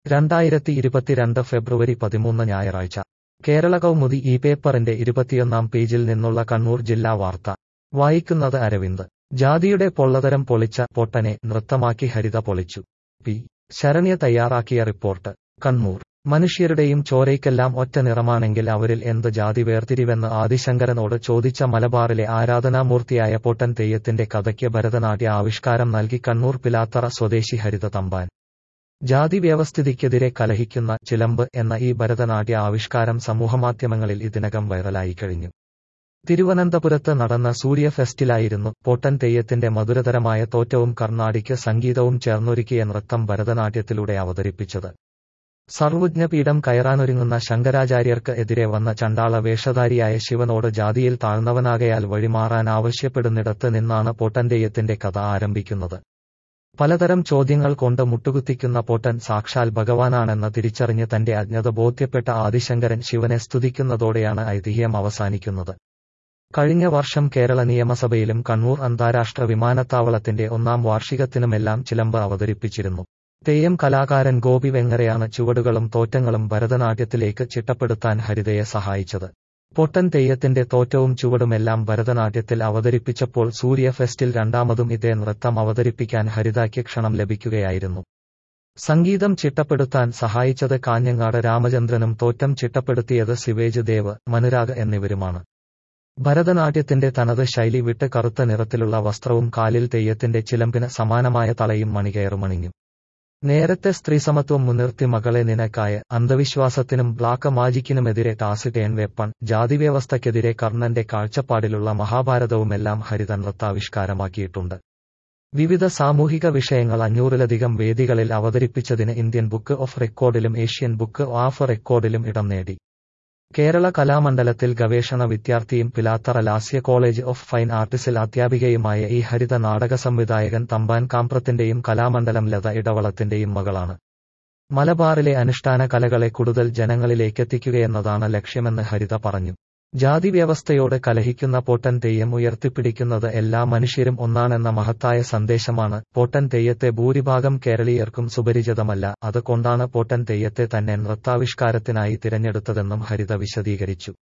2022 ഫെബ്രുവരി 13 ഞായറാഴ്ച കേരള കൗമുദി ഈ പേപ്പറിന്റെ 21 പേജിൽ നിന്നുള്ള കണ്ണൂർ ജില്ലാ വാർത്ത വായിക്കുന്നത് അരവിന്ദ്. ജാതിയുടെ പൊള്ളതരം പൊളിച്ച പൊട്ടനെ നൃത്തമാക്കി ഹരിത പൊളിച്ചു. പി. ശരണ്യ തയ്യാറാക്കിയ റിപ്പോർട്ട്. കണ്ണൂർ. മനുഷ്യരുടെയും ചോരയ്ക്കെല്ലാം ഒറ്റ നിറമാണെങ്കിൽ അവരിൽ എന്ത് ജാതി വേർതിരിവെന്ന് ആദിശങ്കരനോട് ചോദിച്ച മലബാറിലെ ആരാധനാമൂർത്തിയായ പൊട്ടൻ തെയ്യത്തിന്റെ കഥയ്ക്ക് ഭരതനാട്യ ആവിഷ്കാരം നൽകി കണ്ണൂർ പിലാത്തറ സ്വദേശി ഹരിത തമ്പാൻ. ജാതി വ്യവസ്ഥിതിക്കെതിരെ കലഹിക്കുന്ന ചിലമ്പ് എന്ന ഈ ഭരതനാട്യ ആവിഷ്കാരം സമൂഹമാധ്യമങ്ങളിൽ ഇതിനകം വൈറലായിക്കഴിഞ്ഞു. തിരുവനന്തപുരത്ത് നടന്ന സൂര്യ ഫെസ്റ്റിലായിരുന്നു പൊട്ടൻ തെയ്യത്തിന്റെ മധുരതരമായ തോറ്റവും കർണാടിക് സംഗീതവും ചേർന്നൊരുക്കിയ നൃത്തം ഭരതനാട്യത്തിലൂടെ അവതരിപ്പിച്ചത്. സർവജ്ഞപീഠം കയറാനൊരുങ്ങുന്ന ശങ്കരാചാര്യർക്ക് എതിരെ വന്ന ചണ്ടാള വേഷധാരിയായ ശിവനോട് ജാതിയിൽ താഴ്ന്നവനാകയാൽ വഴിമാറാൻ ആവശ്യപ്പെടുന്നിടത്ത് നിന്നാണ് പൊട്ടൻ തെയ്യത്തിന്റെ കഥ ആരംഭിക്കുന്നത്. പലതരം ചോദ്യങ്ങൾ കൊണ്ട് മുട്ടുകുത്തിക്കുന്ന പൊട്ടൻ സാക്ഷാൽ ഭഗവാനാണെന്ന് തിരിച്ചറിഞ്ഞ് തന്റെ അജ്ഞത ബോധ്യപ്പെട്ട ആദിശങ്കരൻ ശിവനെ സ്തുതിക്കുന്നതോടെയാണ് ഐതിഹ്യം അവസാനിക്കുന്നത്. കഴിഞ്ഞ വർഷം കേരള നിയമസഭയിലും കണ്ണൂർ അന്താരാഷ്ട്ര വിമാനത്താവളത്തിന്റെ 1ാം വാർഷികത്തിനുമെല്ലാം ചിലമ്പ് അവതരിപ്പിച്ചിരുന്നു. തെയ്യം കലാകാരൻ ഗോപി വെങ്ങരയാണ് ചുവടുകളും തോറ്റങ്ങളും ഭരതനാട്യത്തിലേക്ക് ചിട്ടപ്പെടുത്താൻ ഹരിതയെ സഹായിച്ചത്. പൊട്ടൻ തെയ്യത്തിന്റെ തോറ്റവും ചുവടുമെല്ലാം ഭരതനാട്യത്തിൽ അവതരിപ്പിച്ചപ്പോൾ സൂര്യ ഫെസ്റ്റിൽ രണ്ടാമതും ഇതേ നൃത്തം അവതരിപ്പിക്കാൻ ഹരിതയ്ക്ക് ക്ഷണം ലഭിക്കുകയായിരുന്നു. സംഗീതം ചിട്ടപ്പെടുത്താൻ സഹായിച്ചത് കാഞ്ഞങ്ങാട് രാമചന്ദ്രനും തോറ്റം ചിട്ടപ്പെടുത്തിയത് സിവേജ് ദേവ്, മനുരാഗ് എന്നിവരുമാണ്. ഭരതനാട്യത്തിന്റെ തനത് ശൈലി വിട്ട് കറുത്ത നിറത്തിലുള്ള വസ്ത്രവും കാലിൽ തെയ്യത്തിന്റെ ചിലമ്പിന് സമാനമായ തളയും മണികയറുമണിഞ്ഞു. നേരത്തെ സ്ത്രീസമത്വം മുൻനിർത്തി മകളെ നിനക്കായ, അന്ധവിശ്വാസത്തിനും ബ്ലാക്ക് മാജിക്കിനുമെതിരെ ടാസ് ടേൺ വെപ്പൺ, ജാതിവ്യവസ്ഥയ്ക്കെതിരെ കർണന്റെ കാഴ്ചപ്പാടിലുള്ള മഹാഭാരതവുമെല്ലാം ഹരിത നൃത്താവിഷ്കാരമാക്കിയിട്ടുണ്ട്. വിവിധ സാമൂഹിക വിഷയങ്ങൾ 500-ലധികം വേദികളിൽ അവതരിപ്പിച്ചതിന് ഇന്ത്യൻ ബുക്ക് ഓഫ് റെക്കോർഡിലും ഏഷ്യൻ ബുക്ക് ഓഫ് റെക്കോർഡിലും ഇടം നേടി. കേരള കലാമണ്ഡലത്തിൽ ഗവേഷണ വിദ്യാർത്ഥിയും Pilathara Lasya college of fine ആർട്സിൽ അധ്യാപികയുമായ ഈ ഹരിത നാടക സംവിധായകൻ തമ്പാൻ കാമ്പ്രത്തിന്റെയും കലാമണ്ഡലം ലത ഇടവളത്തിന്റെയും മകളാണ്. മലബാറിലെ അനുഷ്ഠാന കലകളെ കൂടുതൽ ജനങ്ങളിലേക്കെത്തിക്കുകയെന്നതാണ് ലക്ഷ്യമെന്ന് ഹരിത പറഞ്ഞു. ജാതി വ്യവസ്ഥയോട് കലഹിക്കുന്ന പൊട്ടൻ തെയ്യം ഉയർത്തിപ്പിടിക്കുന്നത് എല്ലാ മനുഷ്യരും ഒന്നാണെന്ന മഹത്തായ സന്ദേശമാണ്. പൊട്ടൻ തെയ്യത്തെ ഭൂരിഭാഗം കേരളീയർക്കും സുപരിചിതമല്ല, അതുകൊണ്ടാണ് പൊട്ടൻ തെയ്യത്തെ തന്നെ നൃത്താവിഷ്കാരത്തിനായി തിരഞ്ഞെടുത്തതെന്നും ഹരിത വിശദീകരിച്ചു.